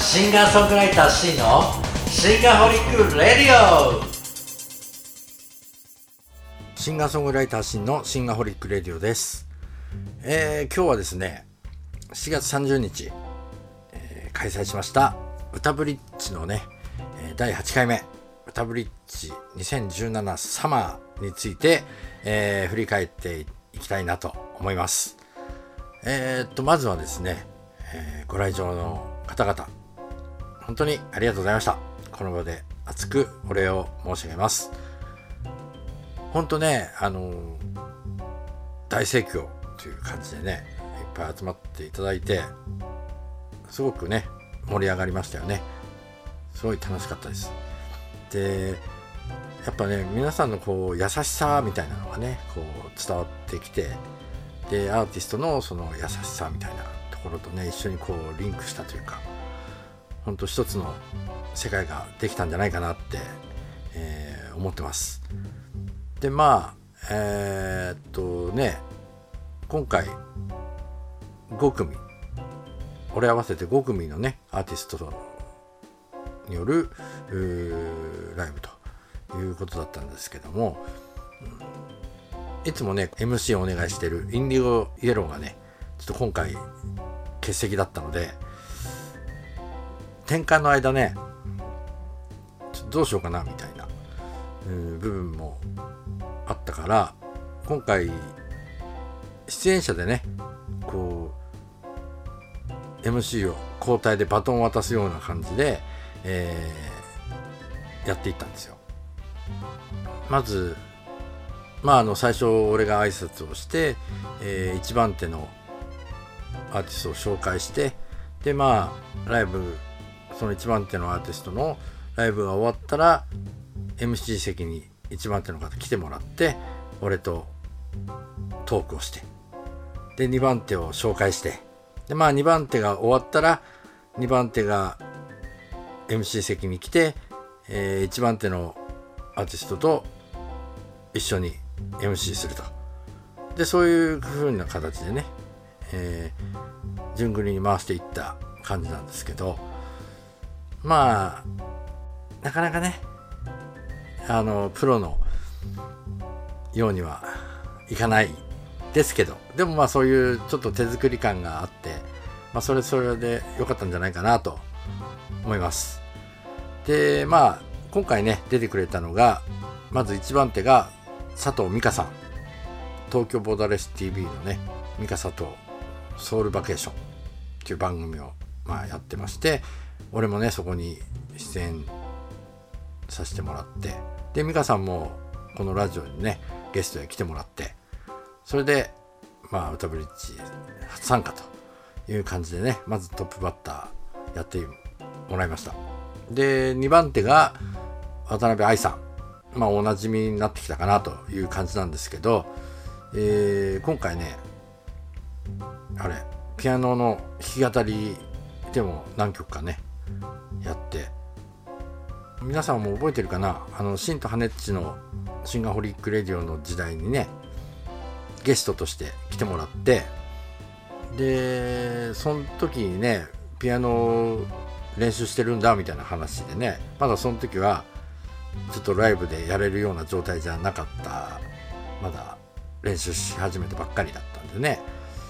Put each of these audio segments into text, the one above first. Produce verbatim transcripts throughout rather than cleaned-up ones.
シンガーソングライター C のシンガホリックレディオ。シンガーソングライター C のシンガホリックレディオです。えー、今日はですねしちがつさんじゅうにち、えー、開催しました歌ブリッジのねだいはちかいめ歌ブリッジにせんじゅうななサマーについて、えー、振り返っていきたいなと思います。えー、っとまずはですね、えー、ご来場の方々本当にありがとうございました。この場で熱くお礼を申し上げます。本当ねあのー、大盛況という感じでねいっぱい集まっていただいてすごくね盛り上がりましたよね。すごい楽しかったです。でやっぱね皆さんのこう優しさみたいなのがねこう伝わってきて、でアーティストのその優しさみたいなところとね一緒にこうリンクしたというか、本当一つの世界ができたんじゃないかなって、えー、思ってます。でまあえー、っとね今回ごくみ俺合わせてごくみのねアーティストによるライブということだったんですけども、いつもね エムシー をお願いしているインディゴイエローがねちょっと今回欠席だったので、転換の間ねちょっとどうしようかなみたいな部分もあったから、今回出演者でねこう エムシー を交代でバトンを渡すような感じで、えー、やっていったんですよ。まずまああの最初俺が挨拶をして、えー、いちばん手のアーティストを紹介して、でまあライブそのいちばん手のアーティストのライブが終わったら エムシー 席にいちばん手の方来てもらって俺とトークをして、でにばん手を紹介して、でまあにばん手が終わったらにばん手が エムシー 席に来て、えー、いちばん手のアーティストと一緒に エムシー すると。でそういう風な形でね、えー、順繰りに回していった感じなんですけど、まあなかなかねあのプロのようにはいかないですけど、でもまあそういうちょっと手作り感があって、まあ、それそれで良かったんじゃないかなと思います。でまあ今回ね出てくれたのがまずいちばん手が佐藤美香さん、東京ボーダレス ティーブイ のね美香佐藤ソウルバケーションっていう番組をまあやってまして、俺もねそこに出演させてもらって、で美香さんもこのラジオにねゲストで来てもらって、それでまあ歌ブリッジ初参加という感じでねまずトップバッターやってもらいました。でにばん手が渡辺愛さん、まあおなじみになってきたかなという感じなんですけど、えー、今回ねあれピアノの弾き語りでも何曲かねやって、皆さんも覚えてるかな、あのシンとハネッチのシンガホリックレディオの時代にねゲストとして来てもらって、でその時にねピアノ練習してるんだみたいな話でね、まだその時はちょっとライブでやれるような状態じゃなかった、まだ練習し始めたばっかりだったんでね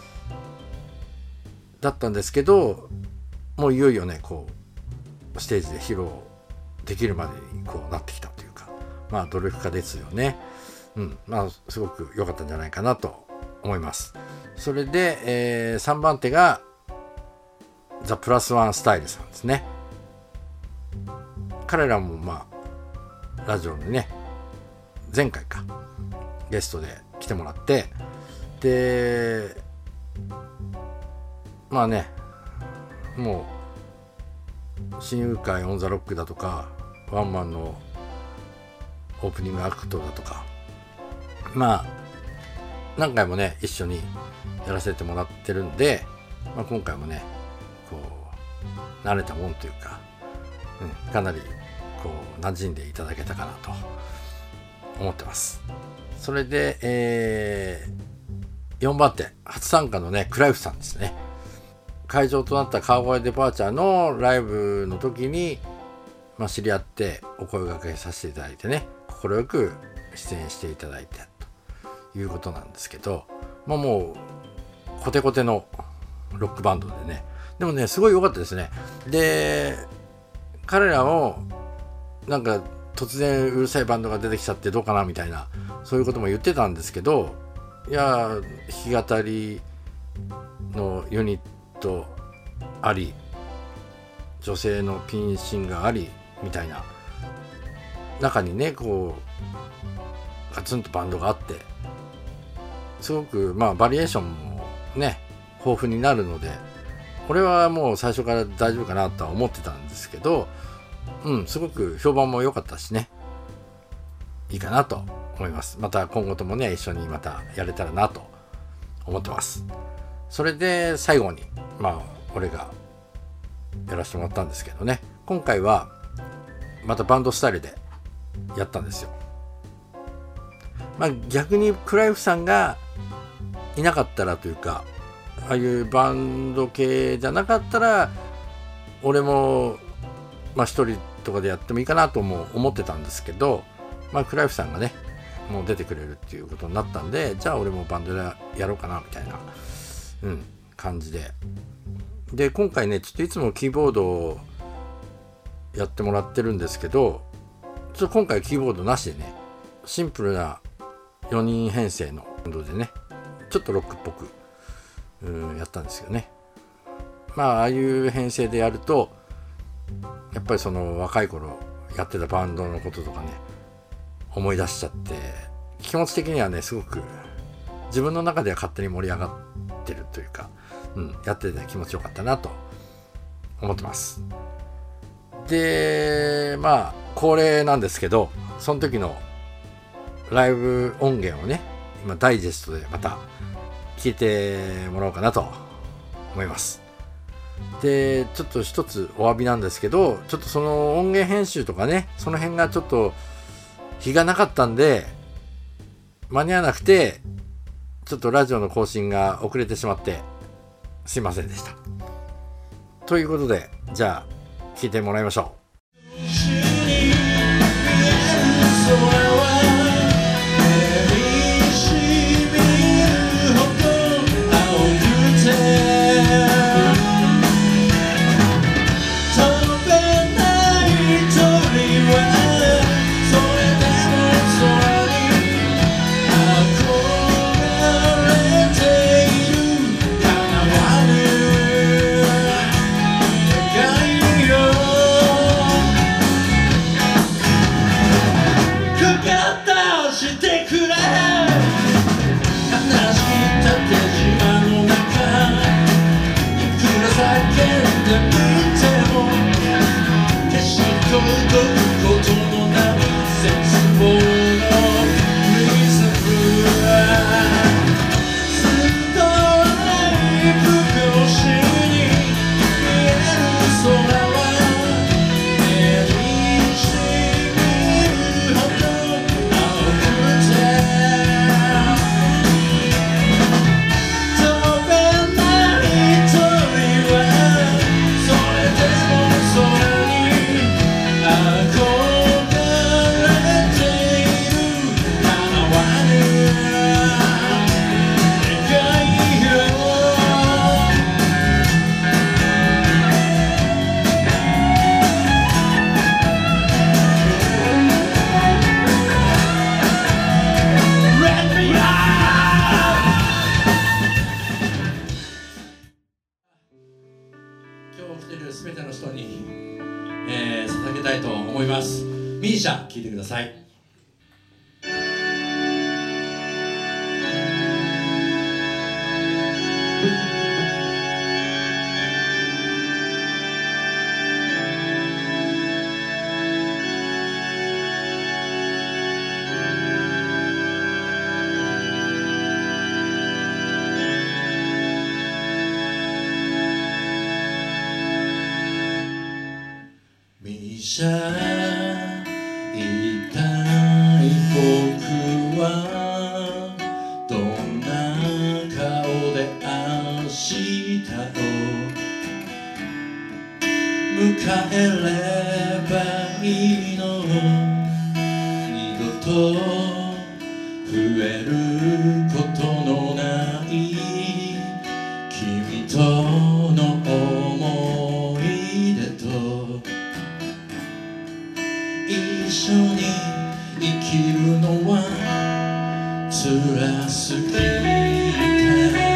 だったんですけど、もういよいよねこうステージで披露できるまでにこうなってきたというか、まあ努力家ですよね。うん、まあすごく良かったんじゃないかなと思います。それで、えー、さんばん手がザ・プラスワンスタイルさんですね。彼らもまあラジオにね前回かゲストで来てもらって、でまあねもう親友会オンザロックだとかワンマンのオープニングアクトだとか、まあ何回もね一緒にやらせてもらってるんで、まあ、今回もねこう慣れたもんというか、うん、かなりこう馴染んでいただけたかなと思ってます。それで、えー、よんばん手初参加のねクライフさんですね。 会場となった川越デパーチャーのライブの時に、まあ、知り合ってお声掛けさせていただいてね、快く出演していただいてということなんですけど、まあ、もうコテコテのロックバンドでね、でもねすごい良かったですね。で彼らもなんか突然うるさいバンドが出てきちゃってどうかなみたいな、そういうことも言ってたんですけど、いや弾き語りのユニットあり、女性のピンシンガーありみたいな中にね、こうガツンとバンドがあって、すごくまあバリエーションもね豊富になるので、これはもう最初から大丈夫かなとは思ってたんですけど、うんすごく評判も良かったしね、いいかなと思います。また今後ともね一緒にまたやれたらなと思ってます。それで最後にまあ俺がやらせてもらったんですけどね、今回はまたバンドスタイルでやったんですよ。まあ逆にクライフさんがいなかったらというか、ああいうバンド系じゃなかったら俺もまあ一人とかでやってもいいかなとも思ってたんですけど、まあクライフさんがねもう出てくれるっていうことになったんで、じゃあ俺もバンドでやろうかなみたいな、うん、感じで、で今回ねちょっといつもキーボードをやってもらってるんですけど、ちょっと今回キーボードなしでねシンプルなよにん編成のバンドでね、ちょっとロックっぽく、うん、やったんですよね。まあああいう編成でやるとやっぱりその若い頃やってたバンドのこととかね思い出しちゃって、気持ち的にはねすごく自分の中では勝手に盛り上がってるというか、うん、やってて気持ちよかったなと思ってます。でまあ恒例なんですけど、その時のライブ音源をね今ダイジェストでまた聞いてもらおうかなと思います。でちょっと一つお詫びなんですけど、ちょっとその音源編集とかねその辺がちょっと日がなかったんで間に合わなくて、ちょっとラジオの更新が遅れてしまってすいませんでした。ということでじゃあ聞いてもらいましょう。 全ての人に、えー、捧げたいと思います。ミーシャ聴いてください。じゃあ一体僕はどんな顔で明日を迎えればいいの、二度と増えることのない君との思い出と一緒に生きるのは辛すぎて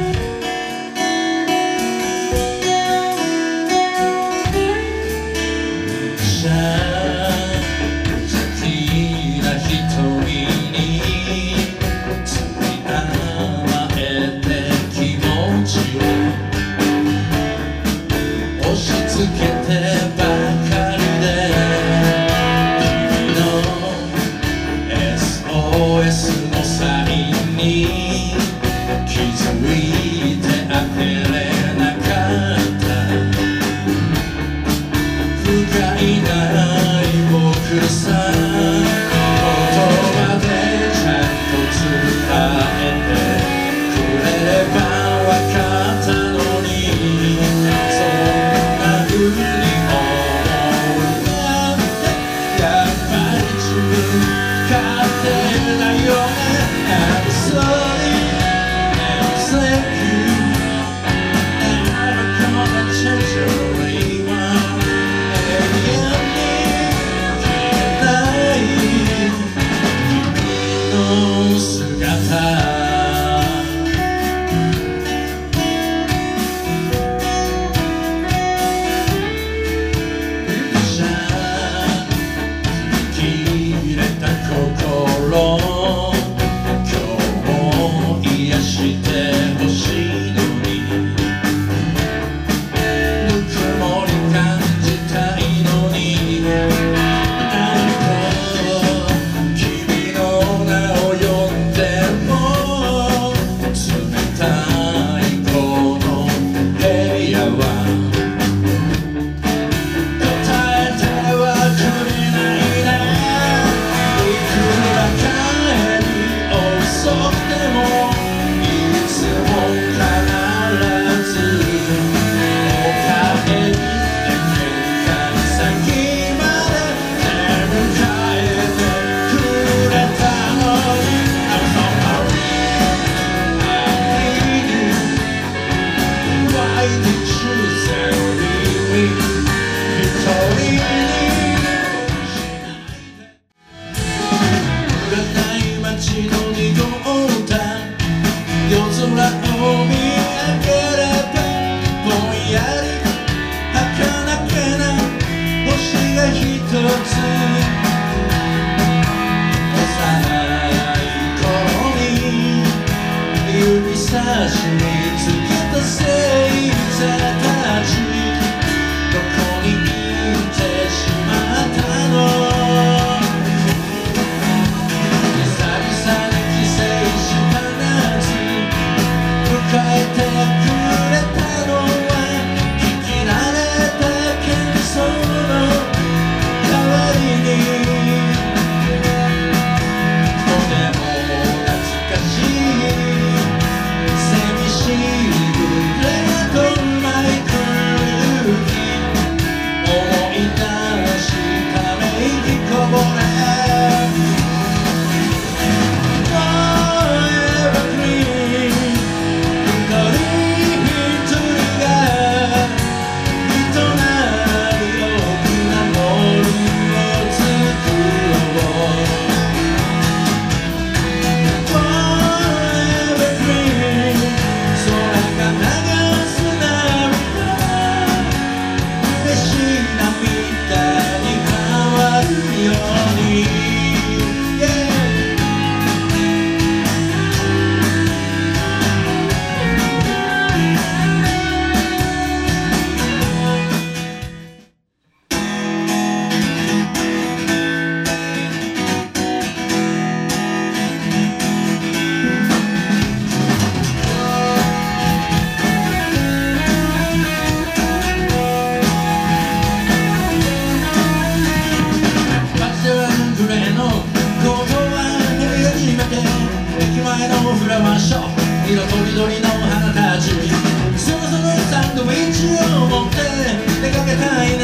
色とりどりの花たち、そろそろサンドイッチを持って出かけたいね。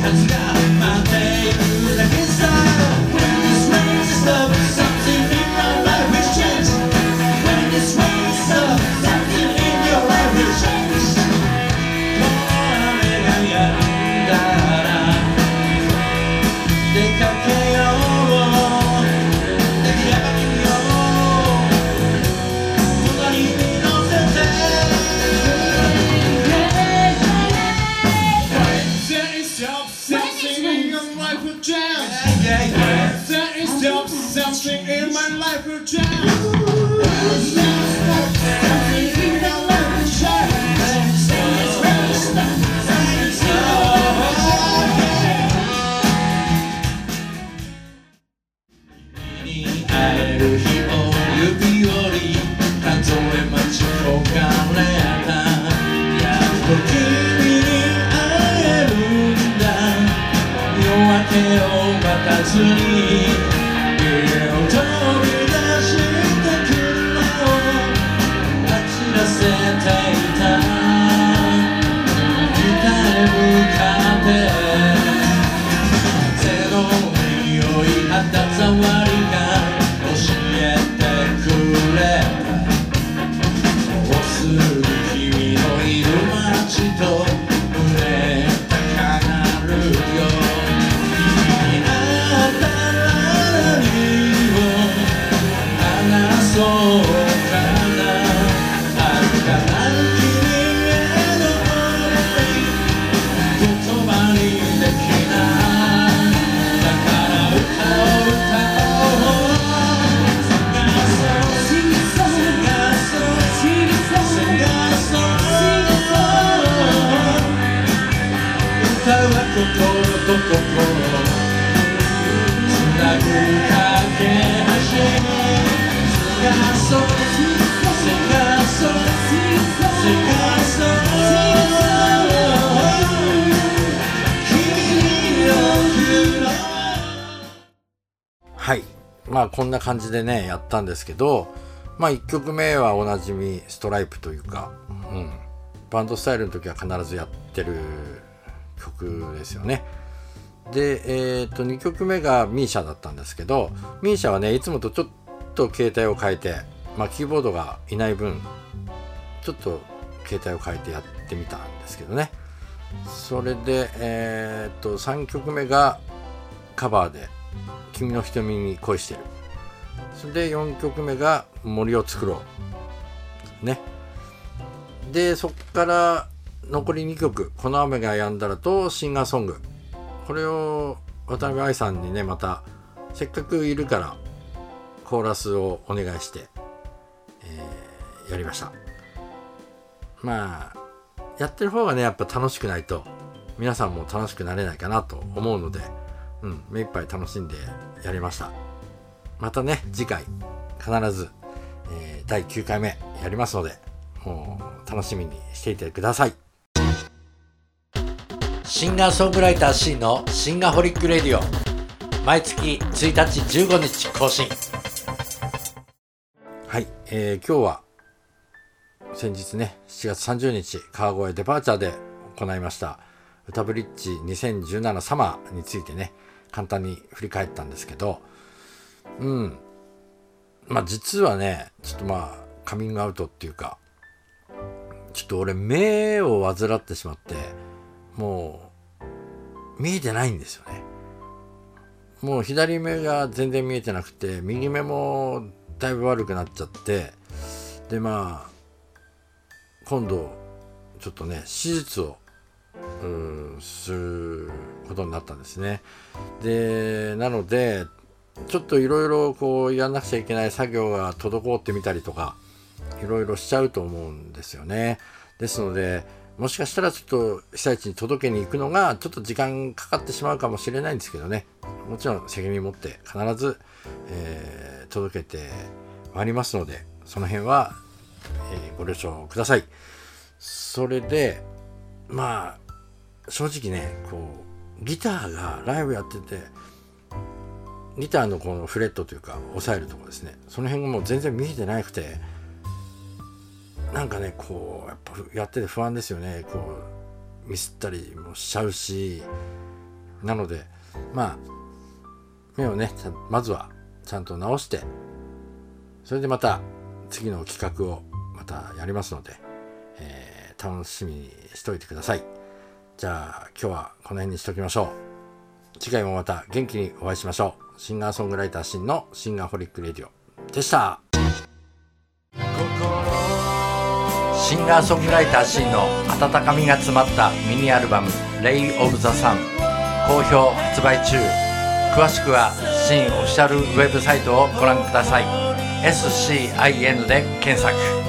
はずが待っているだけさ When this rain stops something in my life will change When this rain stops something in your life will change もう雨が止んだら出かけよう出来上がってみよう隣に乗せて There is something in your life will change There is something in my life will change Something in your life will change会える日を指折り数え待ち焦がれたやっと君に会えるんだ夜明けを待たずに家を飛び出して車を走らせていた北へ向かって風の匂い肌触りが教えてくれたもうすぐ君のいる街と胸高鳴るよ君に会ったら何を話そうかな遥かなる君への想い言葉にできないだから歌を歌おう歌は心と心つなぐ架け橋探そう探そう探そう君に送ろうはい、まあこんな感じでねやったんですけど、まあいっきょくめはおなじみストライプというか、うん、バンドスタイルの時は必ずやってる曲ですよね。で、えー、とにきょくめがミーシャだったんですけど、ミーシャはねいつもとちょっと形態を変えて、まあ、キーボードがいない分ちょっと形態を変えてやってみたんですけどね。それで、えー、とさんきょくめがカバーで君の瞳に恋してる。それでよんきょくめが森を作ろうね。でそっから残りにきょく、この雨が止んだらとシンガーソング、これを渡辺愛さんにねまたせっかくいるからコーラスをお願いして、えー、やりました。まあやってる方がねやっぱ楽しくないと皆さんも楽しくなれないかなと思うので、うん、目いっぱい楽しんでやりました。またね次回必ず、えー、だいきゅうかいめやりますので、もう楽しみにしていてください。シンガーソングライター C のシンガホリックレディオ、毎月ついたちじゅうごにち更新。はい、えー、今日は先日ねしちがつさんじゅうにち川越デパーチャーで行いました歌ブリッジにせんじゅうななサマーについてね簡単に振り返ったんですけど、うんまあ実はねちょっとまあカミングアウトっていうか、ちょっと俺目を患ってしまってもう見えてないんですよね。もう左目が全然見えてなくて右目もだいぶ悪くなっちゃって、でまあ今度ちょっとね手術をうんすることになったんですね。でなのでちょっといろいろこうやんなくちゃいけない作業が滞ってみたりとかいろいろしちゃうと思うんですよね。ですのでもしかしたらちょっと被災地に届けに行くのがちょっと時間かかってしまうかもしれないんですけどね、もちろん責任持って必ず、えー、届けてまいりますので、その辺は、えー、ご了承ください。それでまあ正直ねこうギターがライブやっててギターのこのフレットというか押さえるところですね、その辺がもう全然見えてなくて、なんかねこうやっぱやってて不安ですよね。こうミスったりもしちゃうし、 なのでまあ目をねまずはちゃんと直して、それでまた次の企画をまたやりますので、えー、楽しみにしておいてください。じゃあ今日はこの辺にしておきましょう。次回もまた元気にお会いしましょう。シンガーソングライターシンのシンガーホリックレディオでした。シンガーソングライターシンの温かみが詰まったミニアルバム Ray of the Sun 好評発売中。詳しくはシンオフィシャルウェブサイトをご覧ください。エスシーアイエヌ で検索。